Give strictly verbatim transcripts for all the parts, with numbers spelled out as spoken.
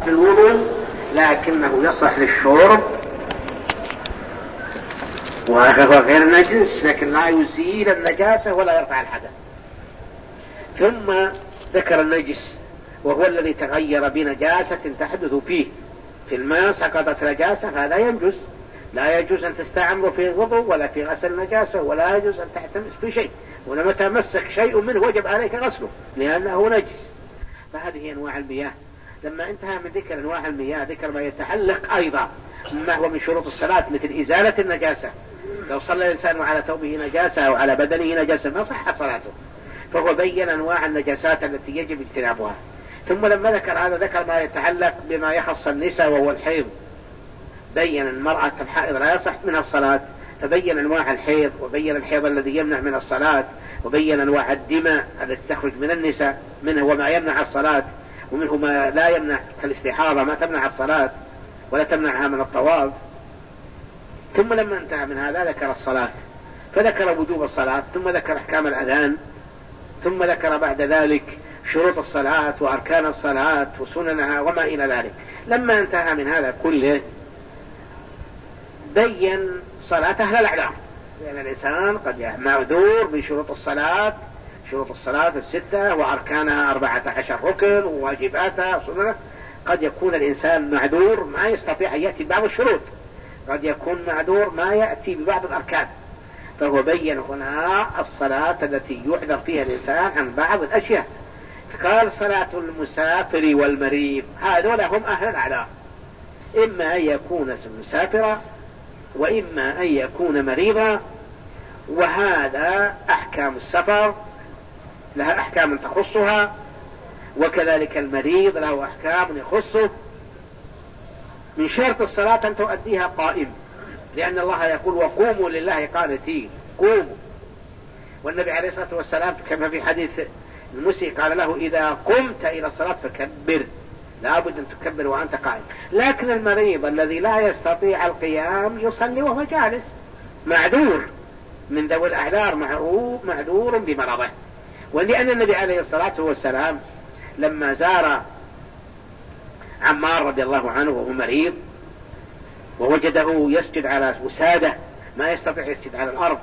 يصلح للوضوء لكنه يصلح للشرب وهو غير نجس لكن لا يزيل النجاسة ولا يرفع الحدث. ثم ذكر النجس وهو الذي تغير بنجاسة تحدث فيه. في الماء سقطت نجاسة فهذا ينجس، لا يجوز أن تستعمله في الوضوء ولا في غسل النجاسة ولا يجوز أن تحتمس في شيء، ولما تمسك شيء منه وجب عليك غسله لأنه نجس. فهذه أنواع المياه. لما انتهى من ذكر أنواع المياه ذكر ما يتعلق أيضا مما هو من شروط الصلاة مثل إزالة النجاسة. لو صلى الإنسان على ثوبه نجاسة أو على بدنه نجاسة ما صح صلاته، فهو بين أنواع النجاسات التي يجب اجتنابها. ثم لما ذكر هذا ذكر ما يتعلق بما يخص النساء وهو الحيض. بين المرأة الحائض لا يصح منها الصلاة، فبين أنواع الحيض وبين الحيض الذي يمنع من الصلاة، وبين أنواع الدماء التي تخرج من النساء، منه وما يمنع الصلاة ومنه ما لا يمنع كالاستحاضة ما تمنع الصلاة ولا تمنعها من الطواف. ثم لما انتهى من هذا ذكر الصلاة فذكر وجوب الصلاة، ثم ذكر أحكام الأذان، ثم ذكر بعد ذلك شروط الصلاة وأركان الصلاة وسننها وما إلى ذلك. لما انتهى من هذا كله بين صلاة أهل الأعذار، لأن الإنسان قد معذور بشروط الصلاة، شروط الصلاة الستة وأركانها أربعة عشر ركن وواجباتها وسننها. قد يكون الإنسان معذور ما يستطيع أن يأتي ببعض الشروط، قد يكون معذور ما يأتي ببعض الأركان، فهو بين هنا الصلاة التي يعذر فيها الإنسان عن بعض الأشياء. قال صلاة المسافر والمريض، هذول هم أهل الأعذار، إما أن يكون مسافرا وإما أن يكون مريضا. وهذا أحكام السفر لها أحكام تخصها، وكذلك المريض له أحكام يخصه. من شرط الصلاة أن تؤديها قائم، لأن الله يقول وقوموا لله قانتين، قوموا. والنبي عليه الصلاة والسلام كما في حديث المسيء قال له إذا قمت إلى الصلاة فكبر، لا بد أن تكبر وأنت قائم. لكن المريض الذي لا يستطيع القيام يصلي وهو جالس، معذور من ذوي الأعذار، معذور بمرضه. ولأن النبي عليه الصلاة والسلام لما زار عمار رضي الله عنه وهو مريض ووجده يسجد على وسادة ما يستطيع يسجد على الأرض،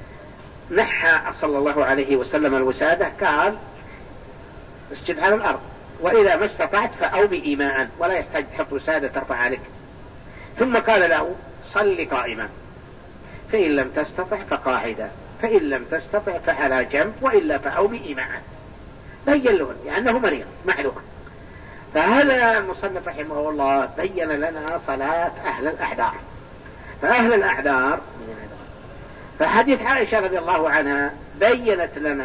نحى صلى الله عليه وسلم الوسادة، قال اسجد على الأرض، وإذا ما استطعت فأومئ إيماء، ولا يحتاج تحط وسادة ترفع عليك. ثم قال له صل قائما، فإن لم تستطع فقاعدا، فإن لم تستطع فعلى جنب، وإلا فأومئ إيماء. بين له لأنه مريض معذور. فهذا المصنف رحمه الله بين لنا صلاة أهل الأعذار. فأهل الأعذار، فحديث عائشة رضي الله عنها بينت لنا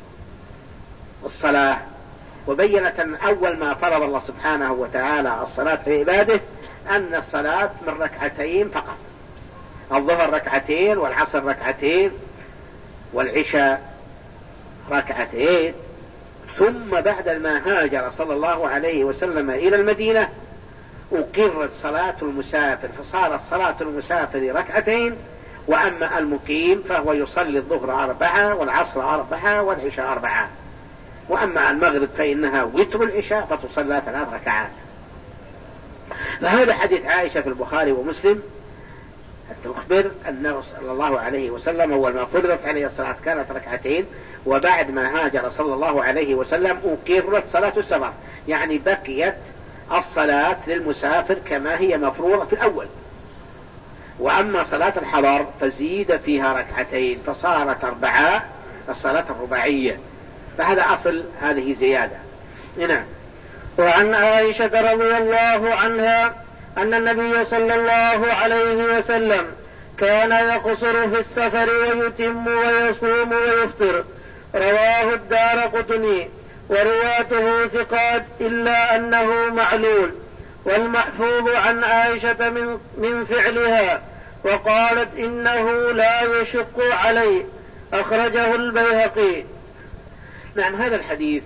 الصلاة، وبينت أن أول ما فرض الله سبحانه وتعالى الصلاة في عباده أن الصلاة من ركعتين فقط، الظهر ركعتين والعصر ركعتين والعشاء ركعتين. ثم بعد ما هاجر صلى الله عليه وسلم إلى المدينة أقرت صلاة المسافر، فصارت صلاة المسافر ركعتين، وأما المقيم فهو يصلي الظهر أربعة والعصر أربعة والعشاء أربعة، وأما المغرب فإنها وتر العشاء فتصلى ثلاث ركعات. فهذا حديث عائشة في البخاري ومسلم تخبر أنه صلى الله عليه وسلم أول ما فرضت عليه الصلاة كانت ركعتين، وبعد ما هاجر صلى الله عليه وسلم أقرت صلاة السفر، يعني بقيت الصلاة للمسافر كما هي مفروضة في الأول. وأما صلاة الحضر فزيد فيها ركعتين فصارت أربعة، الصلاة الرباعية. فهذا أصل هذه زيادة. نعم. وعن عائشة رضي الله عنها أن النبي صلى الله عليه وسلم كان يقصر في السفر ويتم ويصوم ويفطر. رواه الدارقطني ورواته ثقات إلا أنه معلول. والمحفوظ عن عائشة من, من فعلها، وقالت إنه لا يشق عليه. أخرجه البيهقي. نعم. هذا الحديث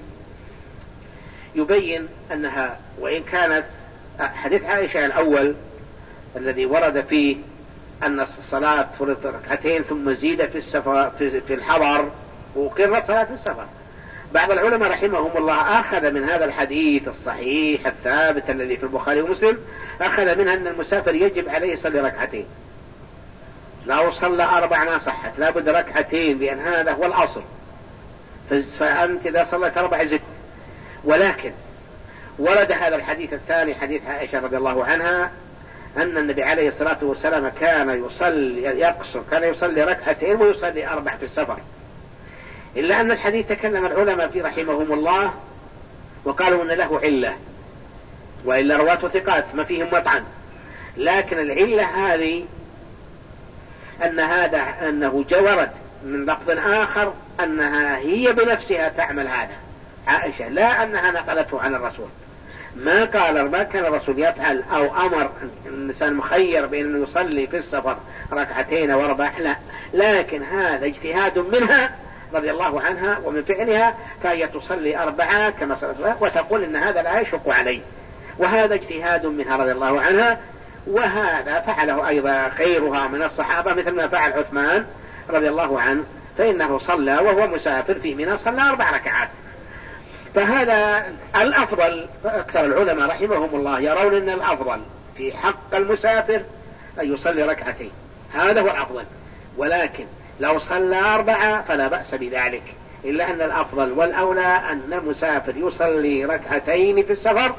يبين أنها وإن كانت حديث عائشة الأول الذي ورد فيه أن الصلاة فرضت ركعتين ثم زيد في السفر في الحضر وقرت صلاة السفر، بعض العلماء رحمهم الله أخذ من هذا الحديث الصحيح الثابت الذي في البخاري ومسلم، أخذ منها أن المسافر يجب عليه يصلي ركعتين، لو صلى أربع ما صحت، لا بد ركعتين، لأن هذا هو الأصل. فأنت إذا صليت أربع زد. ولكن ورد هذا الحديث الثاني حديث عائشة رضي الله عنها أن النبي عليه الصلاة والسلام كان يصلي يقصر كان يصلي ركعتين ويصلي أربع في السفر، إلا أن الحديث تكلم العلماء فيه رحمهم الله وقالوا أن له علة، وإلا رواته ثقات ما فيهم مطعن، لكن العلة هذه أن هذا أنه جورد من لفظ آخر أنها هي بنفسها تعمل هذا عائشة، لا أنها نقلته عن الرسول. ما قال ما كان الرسول يفعل أو أمر الإنسان مخير بأن أنه يصلي في السفر ركعتين واربع، لا، لكن هذا اجتهاد منها رضي الله عنها ومن فعلها، فهي تصلي أربعة كما صلت وتقول إن هذا لا يشق عليه، وهذا اجتهاد منها رضي الله عنها، وهذا فعله أيضا غيرها من الصحابة مثل ما فعل عثمان رضي الله عنه، فإنه صلى وهو مسافر في منى صلى أربع ركعات. فهذا الأفضل، أكثر العلماء رحمهم الله يرون أن الأفضل في حق المسافر أن يصلي ركعتين، هذا هو الأفضل، ولكن لو صلى أربعة فلا بأس بذلك، إلا أن الأفضل والأولى أن المسافر يصلي ركعتين في السفر.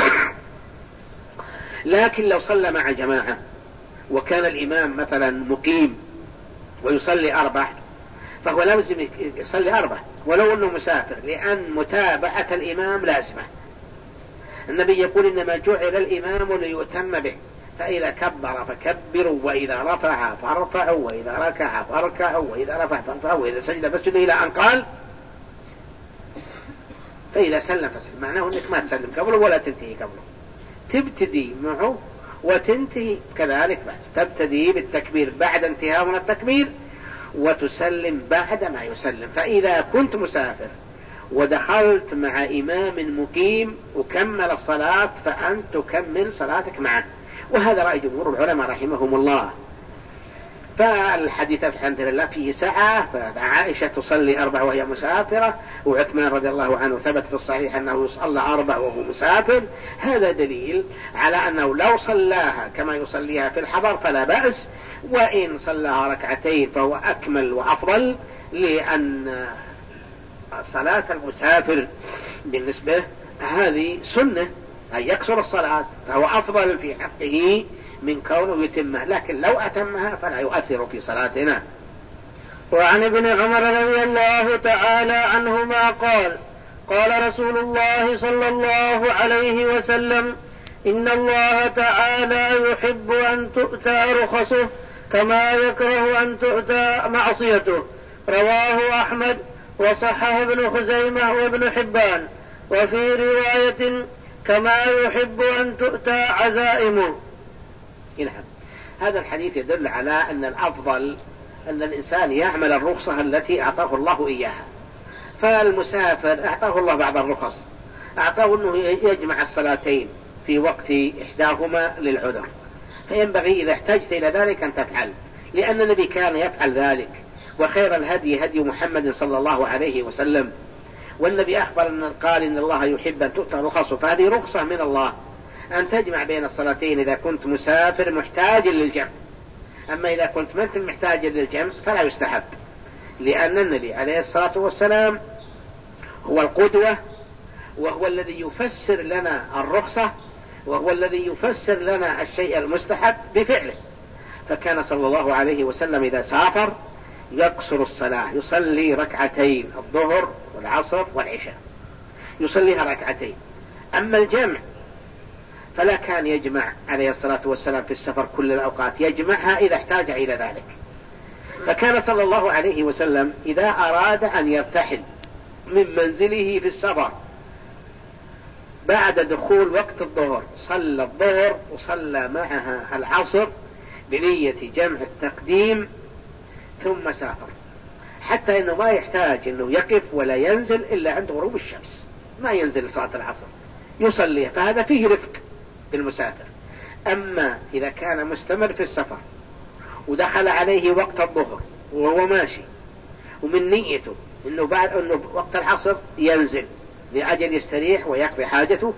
لكن لو صلى مع جماعة وكان الإمام مثلا مقيم ويصلي أربع فهو لازم يصلي أربع ولو أنه مسافر، لأن متابعة الإمام لازمة. النبي يقول إنما جعل الإمام ليؤتم به، فإذا كبر فكبروا، وإذا رفع فارفعوا، وإذا ركع فاركعوا، وإذا رفع فارفعوا، وإذا سجد فاسجدوا، إلى أن قال فإذا سلم فسلم. معناه أنك ما تسلم قبله ولا تنتهي قبله، تبتدي معه وتنتهي كذلك بعد، تبتدي بالتكبير بعد انتهاء من التكبير وتسلم بعد ما يسلم. فإذا كنت مسافر ودخلت مع إمام مقيم وكمل الصلاة فأنت تكمل صلاتك معه، وهذا رأي جمهور العلماء رحمهم الله. فالحديث الحمد لله فيه سعة، فعائشة تصلي أربع وهي مسافرة، وعثمان رضي الله عنه ثبت في الصحيح أنه يصلى أربع وهو مسافر. هذا دليل على أنه لو صلاها كما يصليها في الحضر فلا بأس، وإن صلاها ركعتين فهو أكمل وأفضل، لأن صلاة المسافر بالنسبة هذه سنة أن يكسر الصلاة، فهو أفضل في حقه من كونه يتمها، لكن لو أتمها فلا يؤثر في صلاتنا. وعن ابن عمر رضي الله تعالى عنهما قال قال رسول الله صلى الله عليه وسلم: إن الله تعالى يحب أن تؤتى رخصه كما يكره أن تؤتى معصيته. رواه أحمد وصححه ابن خزيمة وابن حبان. وفي رواية: كما يحب أن تؤتى عزائمه. نعم، هذا الحديث يدل على أن الأفضل أن الإنسان يعمل الرخصة التي أعطاه الله إياها. فالمسافر أعطاه الله بعض الرخص، أعطاه أنه يجمع الصلاتين في وقت إحداهما للعذر، فينبغي إذا احتجت إلى ذلك أن تفعل، لأن النبي كان يفعل ذلك، وخير الهدي هدي محمد صلى الله عليه وسلم. والنبي أخبر أن قال إن الله يحب أن تؤتى رخصه، فهذه رخصة من الله أن تجمع بين الصلاتين إذا كنت مسافر محتاج للجمع. أما إذا كنت ما أنت محتاج للجمع فلا يستحب، لأن النبي عليه الصلاة والسلام هو القدوة، وهو الذي يفسر لنا الرخصة، وهو الذي يفسر لنا الشيء المستحب بفعله. فكان صلى الله عليه وسلم إذا سافر يقصر الصلاة، يصلي ركعتين الظهر والعصر والعشاء، يصليها ركعتين. أما الجمع فلا كان يجمع عليه الصلاة والسلام في السفر كل الأوقات، يجمعها إذا احتاج إلى ذلك. فكان صلى الله عليه وسلم إذا أراد أن يرتحل من منزله في السفر بعد دخول وقت الظهر صلى الظهر وصلى معها العصر بنية جمع التقديم ثم سافر، حتى إنه ما يحتاج إنه يقف ولا ينزل إلا عند غروب الشمس، ما ينزل صلاة العصر يصليها، فهذا فيه رفق بالمسافر. أما إذا كان مستمر في السفر ودخل عليه وقت الظهر وهو ماشي ومن نيته إنه بعد إنه وقت العصر ينزل لأجل يستريح ويقضي حاجته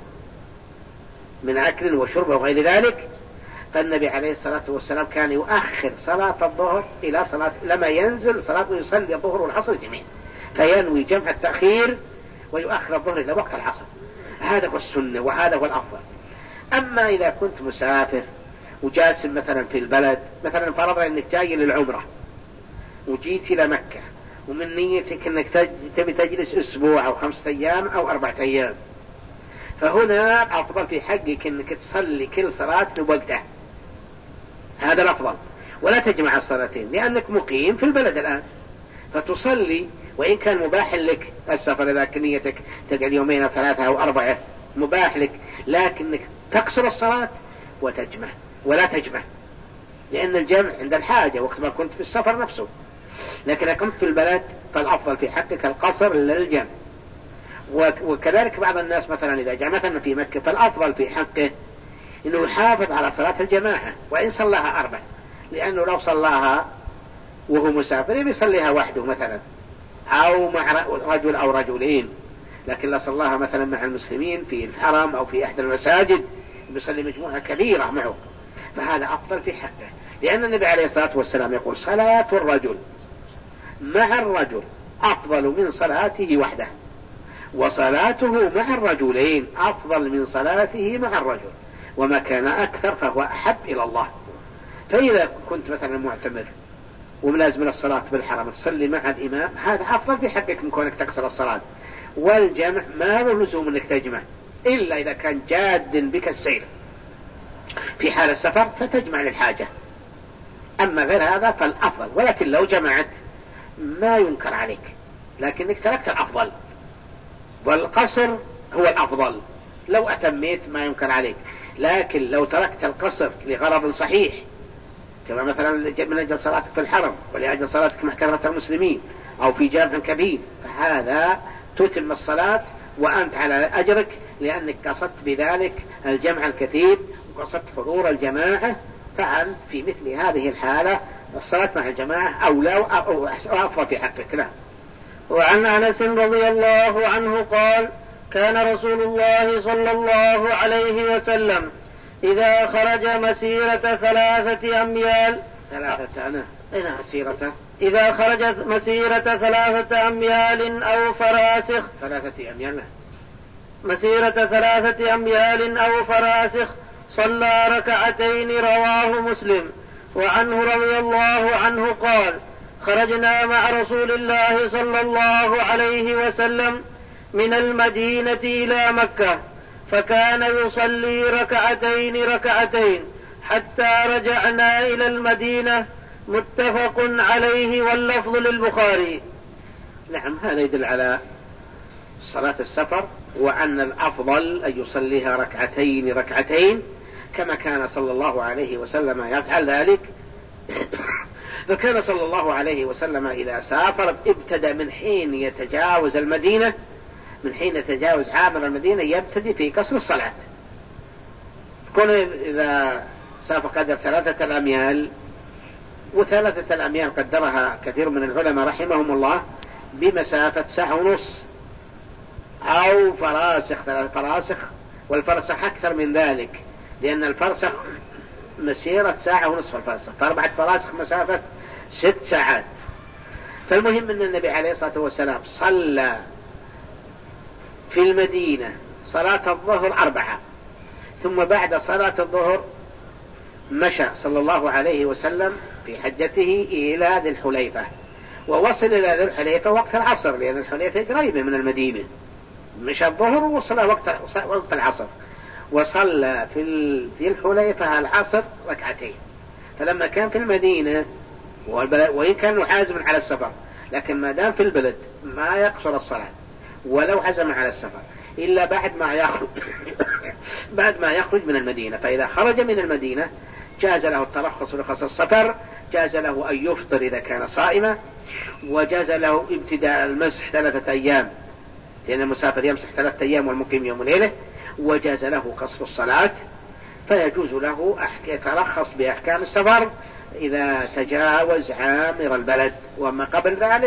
من أكل وشرب وغير ذلك، فالنبي عليه الصلاة والسلام كان يؤخر صلاة الظهر إلى صلاة لما ينزل صلاة ويصلي الظهر والعصر جميعا، فينوي جمع التأخير ويؤخر الظهر إلى وقت العصر. هذا هو السنة وهذا هو الأفضل. أما إذا كنت مسافر وجالس مثلا في البلد، مثلا فرضا أنك جاي للعمرة وجيت إلى مكة ومن نيتك أنك تبي تجلس أسبوع أو خمسة أيام أو أربعة أيام، فهنا الأفضل في حقك أنك تصلي كل صلاة بوقتها، هذا الأفضل، ولا تجمع الصلاتين لأنك مقيم في البلد الآن، فتصلي وإن كان مباح لك السفر إذا كنيتك تقعد يومين أو ثلاثة أو أربعة مباح لك، لكنك تقصر الصلاة وتجمع ولا تجمع، لأن الجمع عند الحاجة وقت ما كنت في السفر نفسه، لكن إذا كنت في البلد فالأفضل في حقك القصر للجمع. وكذلك بعض الناس مثلا إذا جاء مثلا في مكة فالأفضل في حقه إنه يحافظ على صلاة الجماعة وإن صلاها أربع، لأنه لو صلاها وهو مسافر يصليها وحده مثلا أو مع رجل أو رجلين، لكن لا صلاها مثلا مع المسلمين في الحرم أو في أحد المساجد يصلي مجموعة كبيرة معه، فهذا أفضل في حقه، لأن النبي عليه الصلاة والسلام يقول صلاة الرجل مع الرجل أفضل من صلاته وحده، وصلاته مع الرجلين أفضل من صلاته مع الرجل، وما كان أكثر فهو أحب إلى الله. فإذا كنت مثلا معتمر وملازم الصلاة بالحرم تصلي مع الإمام، هذا أفضل في حقك من كونك تكسر الصلاة، والجمع ما له لزوم أنك تجمع إلا إذا كان جاد بك السير في حال السفر فتجمع للحاجة، أما غير هذا فالأفضل. ولكن لو جمعت ما ينكر عليك، لكنك تركت الأفضل، والقصر هو الأفضل. لو أتميت ما ينكر عليك، لكن لو تركت القصر لغرض صحيح كما مثلا من أجل صلاتك في الحرم ولأجل صلاتك مع كثرة المسلمين أو في جامع كبير، فهذا تتم الصلاة وأنت على أجرك، لأنك قصدت بذلك الجمع الكثير وقصدت حضور الجماعة، فعل في مثل هذه الحالة الصلاة مع الجماعة أولى أو أفضل في حقك. لا. وعن أنس رضي الله عنه قال: كان رسول الله صلى الله عليه وسلم إذا خرج مسيرة ثلاثة أميال ثلاثة أنا إذا مسيرة إذا خرجت مسيرة ثلاثة أميال أو فراسخ ثلاثة أميال مسيرة ثلاثة أميال أو فراسخ صلى ركعتين، رواه مسلم. وعنه رضي الله عنه قال: خرجنا مع رسول الله صلى الله عليه وسلم من المدينة إلى مكة، فكان يصلي ركعتين ركعتين حتى رجعنا إلى المدينة، متفق عليه واللفظ للبخاري. نعم، هذا يدل على صلاة السفر، وأن الأفضل أن يصليها ركعتين ركعتين كما كان صلى الله عليه وسلم يفعل ذلك. فكان صلى الله عليه وسلم إذا سافر ابتدأ من حين يتجاوز المدينة من حين يتجاوز عابر المدينة يبتدي في قصر الصلاة. كون إذا سافر قدر ثلاثة الأميال، وثلاثة الأميال قدرها كثير من العلماء رحمهم الله بمسافة ساعة ونص أو فراسخ ثلاث فراسخ، والفرسخ أكثر من ذلك، لأن الفرسخ مسيرة ساعة ونصف الفرسخ، فأربعة فراسخ مسافة ست ساعات. فالمهم أن النبي عليه الصلاة والسلام صلى في المدينة صلاة الظهر أربعة، ثم بعد صلاة الظهر مشى صلى الله عليه وسلم في حجته إلى ذي الحليفة، ووصل إلى ذي الحليفة وقت العصر، لأن الحليفة قريبة من المدينة، مشى الظهر ووصل وقت وقت العصر، وصلى في ذي الحليفة العصر ركعتين. فلما كان في المدينة وإن كان حازم على السفر، لكن ما دام في البلد ما يقصر الصلاة ولو عزم على السفر إلا بعد ما يخرج بعد ما يخرج من المدينة. فإذا خرج من المدينة جاز له الترخص رخص السفر، جاز له أن يفطر إذا كان صائما، وجاز له ابتداء المسح ثلاثة أيام، لأن المسافر يمسح ثلاثة أيام والمقيم يوم وليلة، وجاز له قصر الصلاة. فيجوز له يترخص بأحكام السفر إذا تجاوز عامر البلد، وما قبل ذلك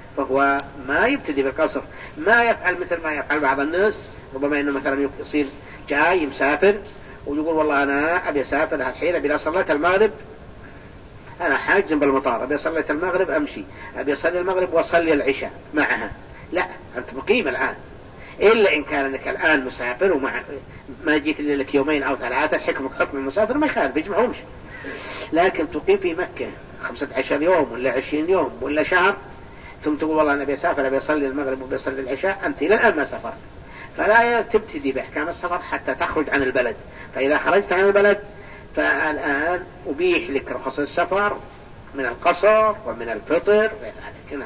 فهو ما يبتدي بالقصر، ما يفعل مثل ما يفعل بعض الناس. ربما انه مثلا يصير جاي مسافر ويقول والله انا ابي اسافر الحين، ابي صليت المغرب انا حاجز بالمطار، ابي صليت المغرب امشي، ابي اصلي المغرب واصلي العشاء معها. لا، انت مقيم الان، الا ان كان انك الان مسافر ومع ما جيت الا لك يومين او ثلاثه، حكمك حكم المسافر ما يخالف يجمعهمش. لكن تقيم في مكه خمسة عشر يوم ولا عشرين يوم ولا شهر، ثم تقول والله انا ابي اسافر ابي اصلي المغرب وابي اصلي العشاء، انت الى الان ما سافرت. فلا تبتدي باحكام السفر حتى تخرج عن البلد. فاذا خرجت عن البلد فالان ابيح لك رخص السفر من القصر ومن الفطر غير ذلك.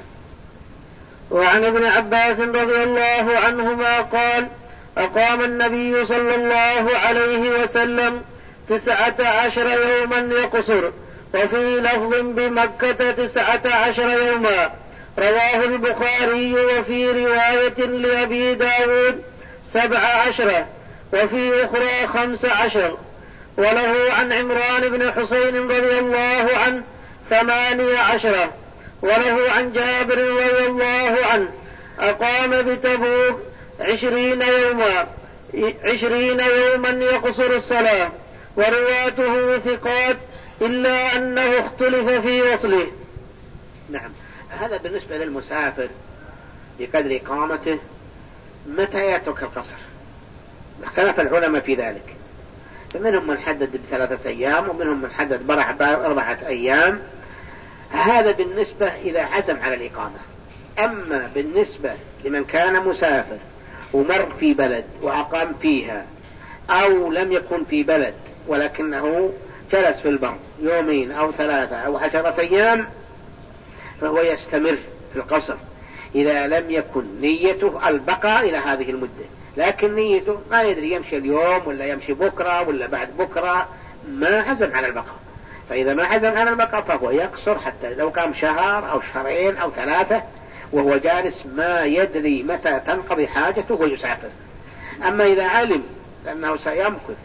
وعن ابن عباس رضي الله عنهما قال: أقام النبي صلى الله عليه وسلم تسعة عشر يوما يقصر، وفي لفظ بمكة تسعة عشر يوما. رواه البخاري. وفي رواية لأبي داود سبع عشرة، وفي أخرى خمس عشر. وله عن عمران بن حسين رضي الله عنه ثمانية عشرة. وله عن جابر رضي الله عنه أقام بتبوك عشرين يوما عشرين يوما يقصر الصلاة. ورواته ثقات إلا أنه اختلف في وصله. نعم، هذا بالنسبة للمسافر بقدر إقامته متى يترك القصر. اختلف العلماء في ذلك، فمنهم من حدد بثلاثة أيام ومنهم من حدد بأربعة أيام. هذا بالنسبة إذا عزم على الإقامة. أما بالنسبة لمن كان مسافر ومر في بلد وأقام فيها، أو لم يكن في بلد ولكنه جلس في البر يومين أو ثلاثة أو عشرة أيام، فهو يستمر في القصر إذا لم يكن نيته البقاء إلى هذه المدة. لكن نيته ما يدري يمشي اليوم ولا يمشي بكرة ولا بعد بكرة، ما عزم على البقاء. فإذا ما عزم على البقاء فهو يقصر حتى لو كان شهر أو شهرين أو ثلاثة وهو جالس ما يدري متى تنقضي حاجته ويسافر. أما إذا علم أنه سيمكث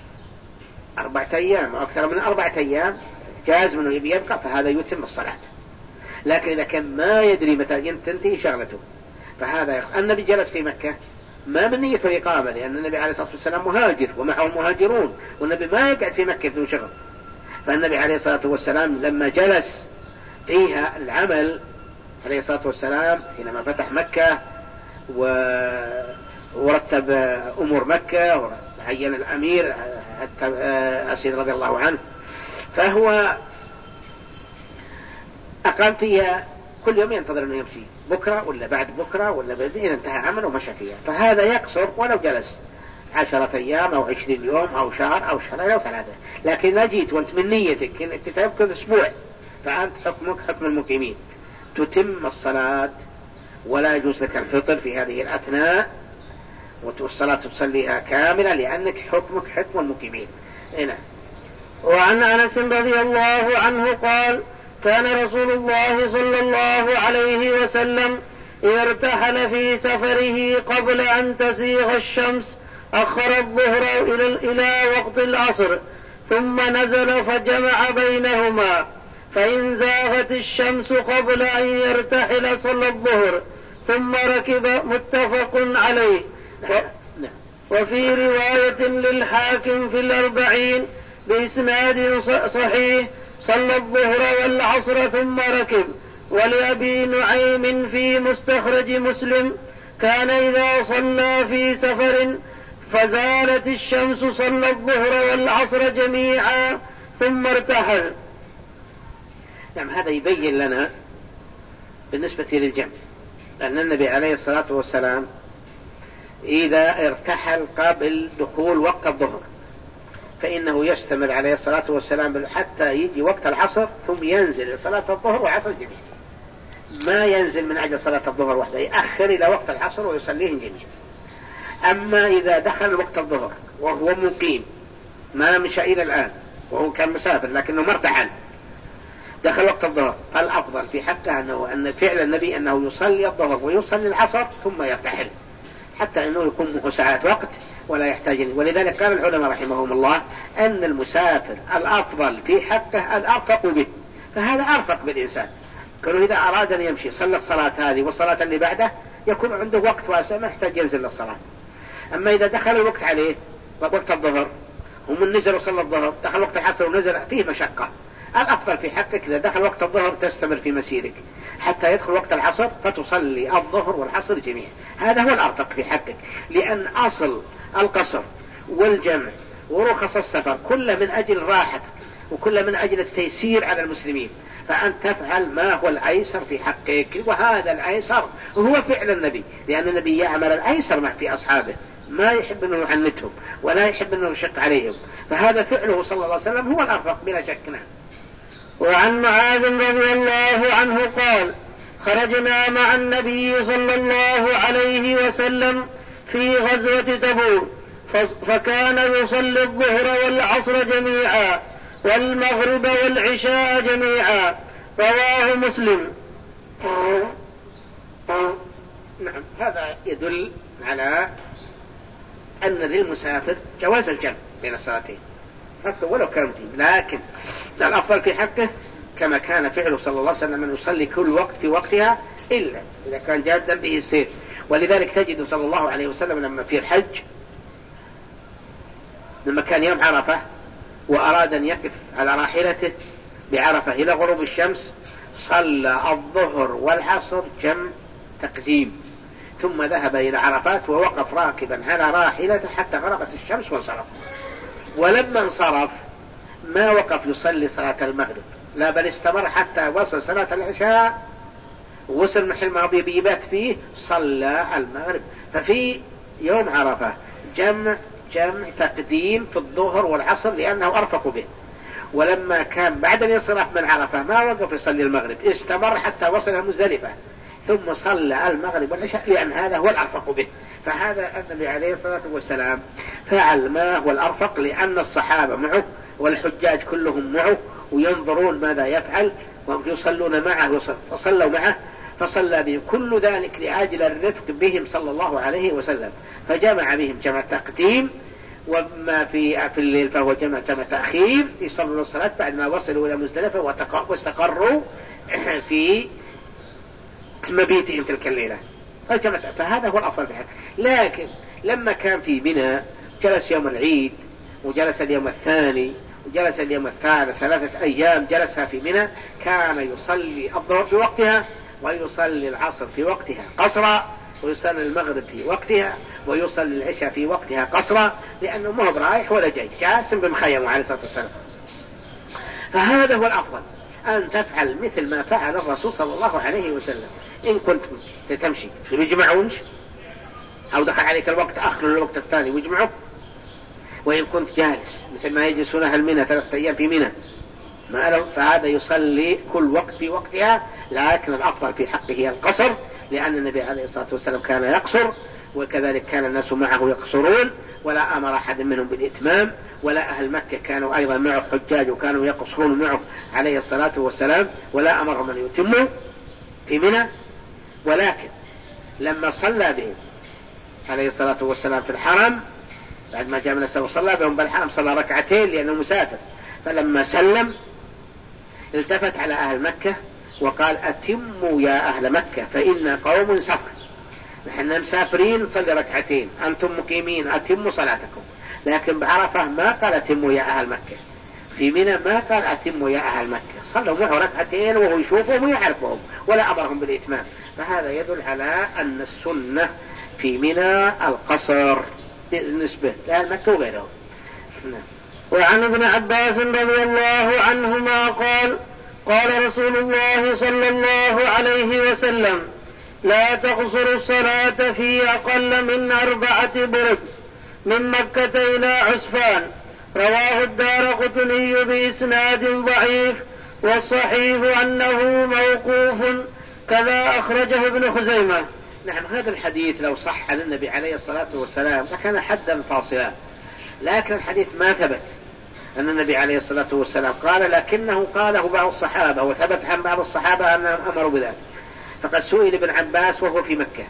أربعة أيام أو أكثر من أربعة أيام جاز منه يبقى، فهذا يتم الصلاة. لكن إذا كان ما يدري متى تنتهي شغلته فهذا يخ... النبي جلس في مكة ما من نية الإقامة، لأن النبي عليه الصلاة والسلام مهاجر ومعه المهاجرون، والنبي ما يقعد في مكة بدون شغل. فالنبي عليه الصلاة والسلام لما جلس فيها العمل عليه الصلاة والسلام حينما فتح مكة ورتب أمور مكة وعين الأمير أسيد رضي الله عنه، فهو أقام فيها كل يوم ينتظر أنه يمشي بكرة ولا بعد بكرة ولا بعد، إذا انتهى عمله ومشى فيها. فهذا يقصر ولو جلس عشرة أيام أو عشرين يوم أو شهر أو شهرين أو ثلاثة. لكن لا جيت وانت من نيتك انك تتركه أسبوع، فأنت حكمك حكم المقيمين، تتم الصلاة ولا يجوز لك الفطر في هذه الأثناء، والصلاة تصليها كاملة لأنك حكمك حكم المقيمين. هنا. وعن أنس رضي الله عنه قال: كان رسول الله صلى الله عليه وسلم إذا ارتحل في سفره قبل أن تزيغ الشمس أخر الظهر إلى وقت العصر، ثم نزل فجمع بينهما، فإن زاغت الشمس قبل أن يرتحل صلى الظهر ثم ركب. متفق عليه. وفي رواية للحاكم في الأربعين بإسناد صحيح: صلى الظهر والعصر ثم ركب. ولأبي نعيم في مستخرج مسلم: كان إذا صلى في سفر فزالت الشمس صلى الظهر والعصر جميعا ثم ارتحل. نعم، هذا يبين لنا بالنسبة للجمع أن النبي عليه الصلاة والسلام إذا ارتحل قبل دخول وقت الظهر فإنه يستمر عليه الصلاة والسلام حتى يجي وقت العصر ثم ينزل صلاة الظهر وعصر الجميع. ما ينزل من أجل صلاة الظهر وحده، يأخر إلى وقت العصر ويصليه جميعا. أما إذا دخل وقت الظهر وهو مقيم ما مشى إلى الآن وهو كان مسافر لكنه مرتحل، دخل وقت الظهر، فالأفضل في حقه أنه أن فعل النبي أنه يصلي الظهر ويصلي العصر ثم يرتحل حتى أنه يكون معه ساعات وقت ولا يحتاج. ولذلك قال العلماء رحمهم الله أن المسافر الأفضل في حقه الأرفق به، فهذا أرفق بالإنسان. كانوا إذا أراد أن يمشي صلى الصلاة هذه والصلاة اللي بعده يكون عنده وقت واسع ما يحتاج ينزل للصلاة. أما إذا دخل الوقت عليه وقت الظهر ومن نزل وصلى الظهر دخل وقت العصر ونزل فيه مشقة. الأفضل في حقك إذا دخل وقت الظهر تستمر في مسيرك حتى يدخل وقت العصر فتصلي الظهر والعصر جميعا. هذا هو الأرفق في حقك، لأن أصل القصر والجمع ورخص السفر كل من أجل راحتك وكل من أجل التيسير على المسلمين، فأن تفعل ما هو الأيسر في حقك، وهذا الأيسر هو فعل النبي، لأن النبي يعمل الأيسر مع في أصحابه، ما يحب أنه يعنتهم ولا يحب أنه يشق عليهم، فهذا فعله صلى الله عليه وسلم هو الأرفق بلا شك. وعن معاذ رضي الله عنه قال: خرجنا مع النبي صلى الله عليه وسلم في غزوة تبوك فكان يصلي الظهر والعصر جميعا والمغرب والعشاء جميعا. رواه مسلم. نعم، هذا يدل على أن للمسافر جواز الجمع بين الصلاتين حتى ولو كان فيه، لكن الأفضل في حقه كما كان فعله صلى الله عليه وسلم أن يصلي كل وقت في وقتها إلا إذا كان جادا به السير. ولذلك تجد صلى الله عليه وسلم لما في الحج لما كان يوم عرفة وأراد أن يقف على راحلته بعرفة إلى غروب الشمس صلى الظهر والعصر جمع تقديم، ثم ذهب إلى عرفات ووقف راكبا على راحلته حتى غربت الشمس وانصرف. ولما انصرف ما وقف يصلي صلاة المغرب، لا بل استمر حتى وصل صلاة العشاء ووصل محل ما بيبات فيه صلى المغرب. ففي يوم عرفة جمع جمع تقديم في الظهر والعصر لأنه أرفق به. ولما كان بعد الانصراف من عرفة ما وقف يصلي المغرب، استمر حتى وصل مزدلفة ثم صلى المغرب والعشاء لأن هذا هو الأرفق به. فهذا النبي عليه الصلاة والسلام فعل ما هو الأرفق لأن الصحابة معه والحجاج كلهم معه وينظرون ماذا يفعل ويصلون معه فصلوا معه فصلى بهم، كل ذلك لأجل الرفق بهم صلى الله عليه وسلم، فجمع بهم جمع تقديم، وما في في الليل فهو جمع جمع تأخير يصلون الصلاة بعد ما وصلوا إلى مزدلفة واستقروا في مبيتهم تلك الليلة. فهذا هو الأفضل في حق. لكن لما كان في منى جلس يوم العيد وجلس اليوم الثاني وجلس اليوم الثالث ثلاثة أيام جلسها في منى، كان يصلي الظهر في وقتها ويصلي العصر في وقتها قصرا ويصلي المغرب في وقتها ويصلي العشاء في وقتها قصرا، لأنه ما هو رايح ولا جاي، جاسم بمخيم عليه الصلاة والسلام. فهذا هو الأفضل أن تفعل مثل ما فعل الرسول صلى الله عليه وسلم. إن كنت تمشي ويجمعونش أو دخل عليك الوقت آخر الوقت الثاني ويجمعك، وإن كنت جالس مثل ما يجلسون أهل منى ثلاثة أيام في منى فهذا يصلي كل وقت في وقتها، لكن الأفضل في حقه القصر لأن النبي عليه الصلاة والسلام كان يقصر، وكذلك كان الناس معه يقصرون، ولا أمر أحد منهم بالإتمام، ولا أهل مكة كانوا أيضا معه حجاج وكانوا يقصرون معه عليه الصلاة والسلام، ولا أمرهم أن يتموا في منى. ولكن لما صلى بهم عليه الصلاة والسلام في الحرم بعد ما جاء من السلام وصلى بهم بالحرم صلى ركعتين لأنه مسافر، فلما سلم التفت على أهل مكة وقال: أتموا يا أهل مكة فإن قوم سفر، نحن مسافرين نصلي ركعتين، أنتم مقيمين أتموا صلاتكم. لكن بعرفة ما قال أتموا يا أهل مكة، في منى ما قال أتموا يا أهل مكة، صلوا معه ركعتين وهو يشوفهم ويعرفهم ولا أمرهم بالإتمام. فهذا يدل على أن السنة في منى القصر بالنسبة لأهل مكة وغيرهم. وعن ابن عباس رضي الله عنهما قال: قال رسول الله صلى الله عليه وسلم: لا تقصروا الصلاة في أقل من أربعة برد من مكة إلى عسفان. رواه الدارقطني بإسناد ضعيف، والصحيح أنه موقوف، كذا أخرجه ابن خزيمة. نعم، هذا الحديث لو صح عن النبي عليه الصلاة والسلام فكان حدا فاصلا، لكن الحديث ما ثبت أن النبي عليه الصلاة والسلام قال، لكنه قاله بعض الصحابة وثبت عن بعض الصحابة أنهم أمروا بذلك. فقد سئل ابن عباس وهو في مكة: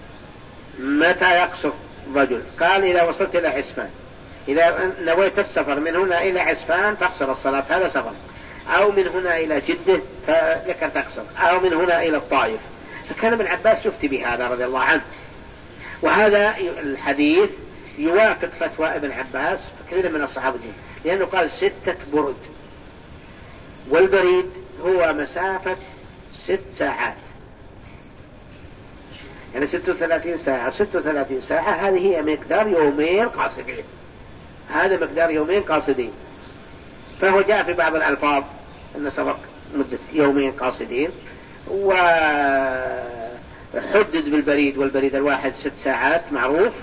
متى يقصر رجل؟ قال: إذا وصلت إلى عسفان، إذا نويت السفر من هنا إلى عسفان تقصر الصلاة، هذا سفر. أو من هنا إلى جدة فلك أن تقصر، أو من هنا إلى الطائف. فكان ابن عباس يفتي بهذا رضي الله عنه. وهذا الحديث يوافق فتوى ابن عباس كثير من الصحابة، لأنه قال ستة برد، والبريد هو مسافة ست ساعات، يعني ستة وثلاثين ساعة. ستة وثلاثين ساعة هذه هي مقدار يومين قاصدين، هذا مقدار يومين قاصدين. فهو جاء في بعض الألفاظ أن سبق مدة يومين قاصدين، وحدد بالبريد، والبريد الواحد ست ساعات معروف.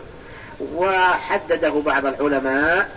وحدده بعض العلماء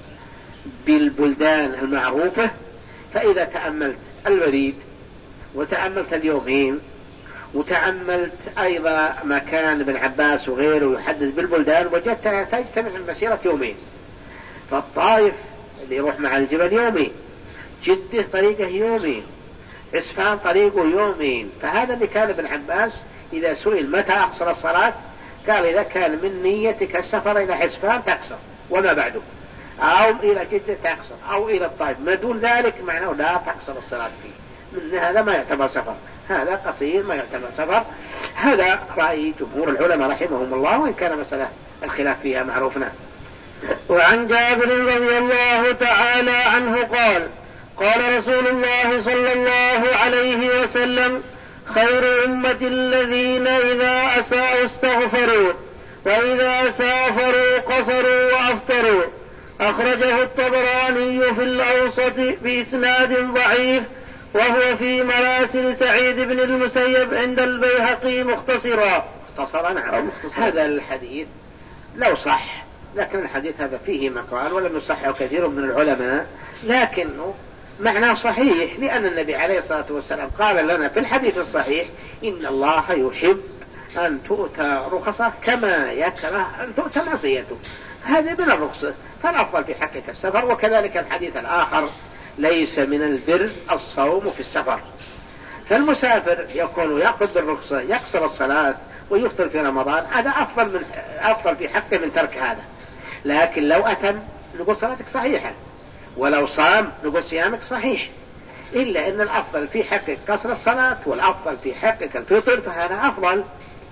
بالبلدان المعروفة. فإذا تأملت البريد وتأملت اليومين وتأملت أيضا مكان ابن عباس وغيره يحدد بالبلدان، وجدت تجتمع مسيرة يومين. فالطائف اللي يروح مع الجبل يومين، جدة طريقه يومين، عسفان طريقه يومين. فهذا اللي كان ابن عباس إذا سئل متى أقصر الصلاة قال إذا كان من نيتك السفر إلى عسفان تقصر وما بعده، أو إلى جدة تقصر، أو إلى الطائف، ما دون ذلك معناه لا تقصر الصلاة فيه. من هذا ما يعتبر سفر، هذا قصير ما يعتبر سفر. هذا رأي جمهور العلماء رحمهم الله، وإن كان مسألة الخلاف فيها معروفنا. وعن جابر رضي الله تعالى عنه قال قال رسول الله صلى الله عليه وسلم: خير أمة الذين إذا أساءوا استغفروا، وإذا سافروا قصروا وأفطروا. أخرجه الطبراني في الأوسط بإسناد ضعيف، وهو في مراسل سعيد بن المسيب عند البيهقي مختصرا. مختصرا نعم. هذا الحديث لو صح، لكن الحديث هذا فيه مقال ولم يصحه كثير من العلماء، لكنه معناه صحيح، لأن النبي عليه الصلاة والسلام قال لنا في الحديث الصحيح: إن الله يحب أن تؤتى رخصه كما يكره أن تؤتى معصيته. هذه من الرخصة، فالأفضل في حقك السفر. وكذلك الحديث الآخر: ليس من البر الصوم في السفر. فالمسافر يكون يأخذ بالرخصة، يقصر الصلاة ويفطر في رمضان، هذا أفضل من أفضل في حقه من ترك هذا. لكن لو أتم نقول صلاتك صحيحة، ولو صام نقول صيامك صحيح، إلا أن الأفضل في حقك قصر الصلاة والأفضل في حقك الفطر، فهذا أفضل.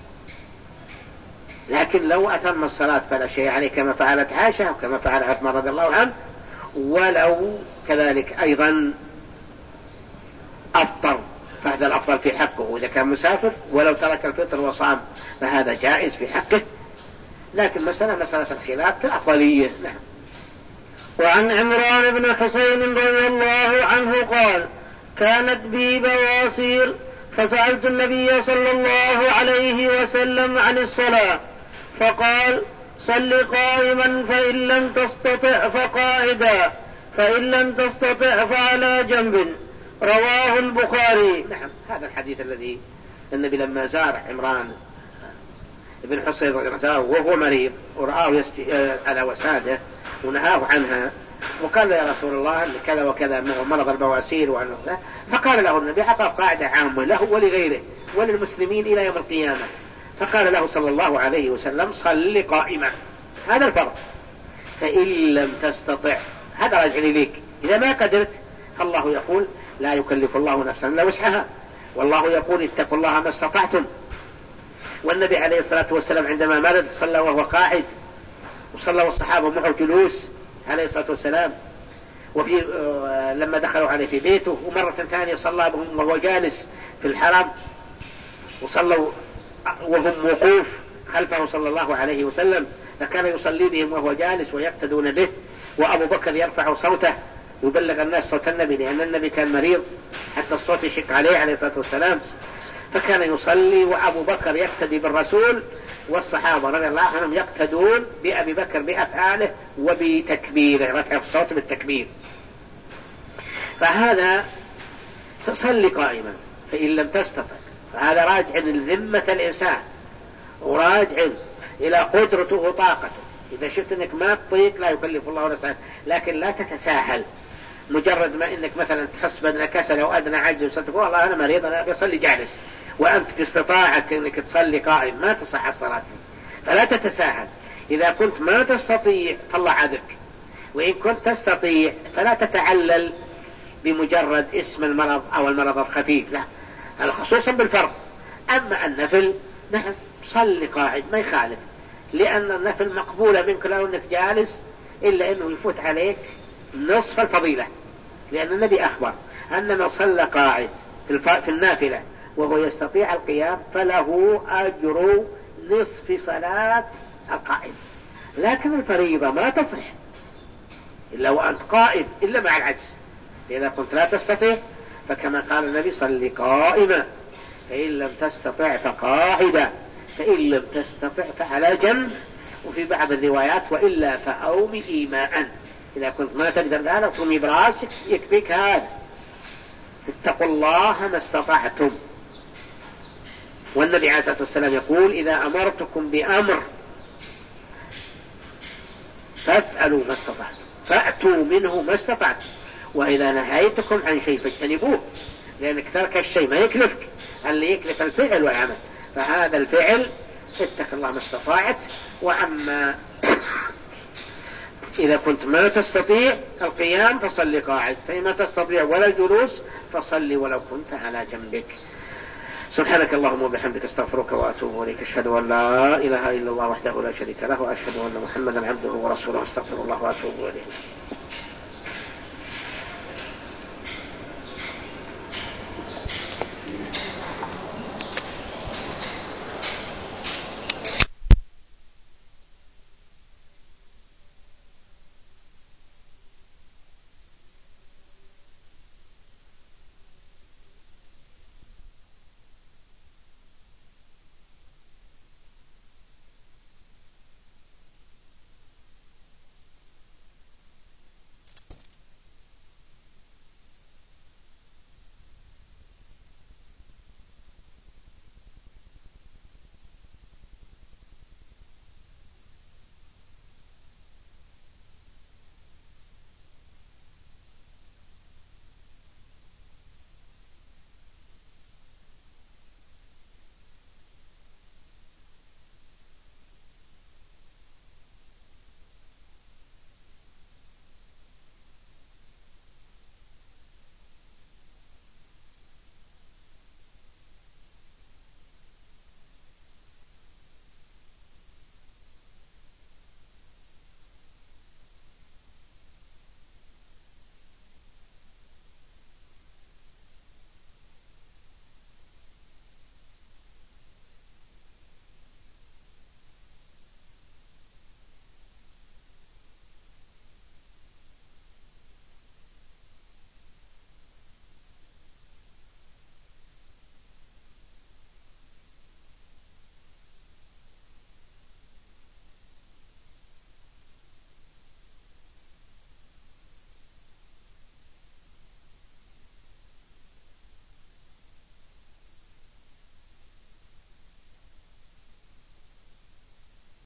لكن لو أتم الصلاة فلا شيء عليه، كما فعلت عائشة وكما فعل عثمان رضي الله عنه. ولو كذلك أيضا أفطر فهذا الأفضل في حقه إذا كان مسافر، ولو ترك الفطر وصام فهذا جائز في حقه. لكن مسألة مسألة الخلاف في الأفضلية. نعم. وعن عمران بن حسين رضي الله عنه قال: كانت بي بواسير فسألت النبي صلى الله عليه وسلم عن الصلاة فقال: صل قائما فإن لم تستطع فقاعدا، فإن لم تستطع فعلى جنب. رواه البخاري. نعم. هذا الحديث الذي النبي لما زار عمران بن حسين وهو مريض ورآه على وساده ونهاه عنها، وقال: يا رسول الله كذا وكذا مرض البواسير وعنه، فقال له النبي: أعطى قاعدة عامة له ولغيره وللمسلمين إلى يوم القيامة. فقال له صلى الله عليه وسلم: صل قائما. هذا الفرق. فإن لم تستطع، هذا راجع ليك. إذا ما قدرت فالله يقول: لا يكلف الله نفسا إلا وسعها، والله يقول: اتقوا الله ما استطعتم. والنبي عليه الصلاة والسلام عندما مرض صلى وهو قاعد، وصلى الصحابة معه جلوس عليه الصلاة والسلام. وفي لما دخلوا عليه في بيته، ومرة ثانية صلى بهم وهو جالس في الحرم، وصلوا وهم وقوف خلفه صلى الله عليه وسلم، فكان يصلي بهم وهو جالس ويقتدون به. وأبو بكر يرفع صوته يبلغ الناس صوت النبي، لأن النبي كان مريض حتى الصوت يشق عليه عليه الصلاة والسلام. فكان يصلي وأبو بكر يقتدي بالرسول، والصحابة رضي الله عنهم يقتدون بأبي بكر بأفعاله وبتكبيره، رفع الصوت بالتكبير. فهذا تصلي قائما فإن لم تستطع، فهذا راجع لذمة الإنسان وراجع إلى قدرته وطاقته. إذا شفت أنك ما تطيق لا يكلف الله نفسا، لكن لا تتساهل. مجرد ما أنك مثلا تحس بأن كسل أو أدنى عجز وستقول والله أنا مريض أنا بصلي جالس، وأنت في استطاعك أنك تصلي قائم، ما تصح الصلاة. فلا تتساهل. إذا كنت ما تستطيع فالله عذرك، وإن كنت تستطيع فلا تتعلل بمجرد اسم المرض أو المرض الخفيف، لا، هذا خصوصا بالفرض. أما النفل نعم صلي قاعد ما يخالف، لأن النفل مقبولة منك لو أنك جالس، إلا أنه يفوت عليك نصف الفضيلة، لأن النبي أخبر أن من صلى قاعد في النافلة وهو يستطيع القيام فله أجر نصف صلاة القائم. لكن الفريضة ما تصح إلا وأنت قائم إلا مع العجز. إذا كنت لا تستطيع فكما قال النبي صل قائما، فإن لم تستطع فقاعدا، فإن لم تستطع فعلى جنب، وفي بعض الروايات وإلا فأومي إيماء. إذا كنت ما تقدر ذلك ترمي براسك يكفيك هذا. اتقوا الله ما استطعتم. والنبي عليه الصلاة والسلام يقول إذا أمرتكم بأمر فافعلوا ما استطعتم، فأتوا منه ما استطعتم، وإذا نهيتكم عن شيء فاجتنبوه، لأنك ترك الشيء ما يكلفك، اللي يكلف الفعل والعمل. فهذا الفعل اتق الله ما استطعت. وأما إذا كنت ما تستطيع القيام فصل قاعد، فإما تستطيع ولا الجلوس فصل ولو كنت على جنبك. سبحانك اللهم وبحمدك استغفرك وأتوب إليك. أشهد أن لا إله إلا الله وحده لا شريك له، وأشهد أن محمدا عبده ورسوله. استغفر الله وأتوب إليه.